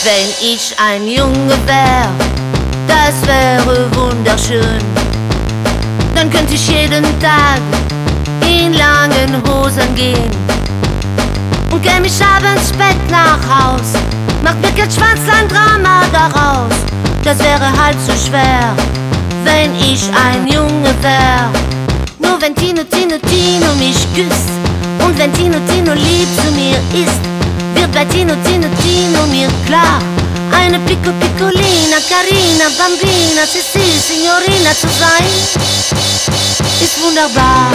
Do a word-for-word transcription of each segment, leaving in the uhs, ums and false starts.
Wenn ich ein Junge wär, das wäre wunderschön. Dann könnte ich jeden Tag in langen Hosen gehen und käm ich abends spät nach Haus, macht mir kein Schwanzlein Drama daraus. Das wäre halb so schwer, wenn ich ein Junge wär. Nur wenn Tino, Tino, Tino mich küsst und wenn Tino, Tino lieb zu mir ist, wird bei Tino, Tino, Tino mir klar, eine Pico Piccolina, Carina, Bambina, sì, sì, Signorina zu sein, ist wunderbar.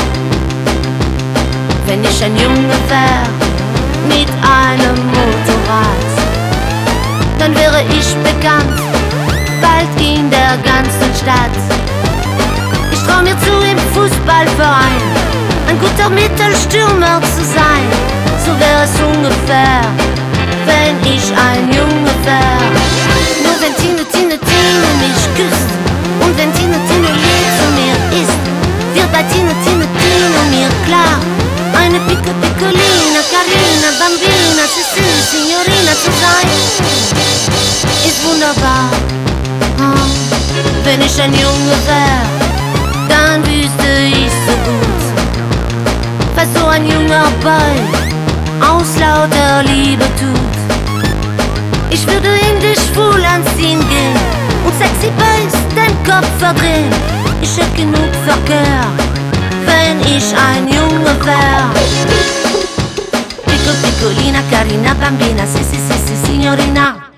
Wenn ich ein Junge wär mit einem Motorrad, dann wäre ich bekannt, bald in der ganzen Stadt. Ich trau mir zu, im Fußballverein ein guter Mittelstürmer zu sein. So wär es ungefähr, wenn ich ein Junge wär. Nur wenn Tino, Tino, Tino mich küsst und wenn Tino, Tino lieb zu mir ist, wird bei Tino, Tino, Tino mir klar, eine Pico Piccolina, Carina, Bambina, sì, sì, Signorina zu sein, ist wunderbar. Oh, wenn ich ein Junge wär, dann wüsste ich so gut, was so ein junger Boy aus lauter Liebe tut. Ich würde in dich schwul anziehen gehen und sexy Boys den Kopf verdrehen. Ich hätt genug Verkehr, wenn ich ein Junge wär. Pico Piccolina, Carina, Bambina, sì, sì, sì, sì, Signorina.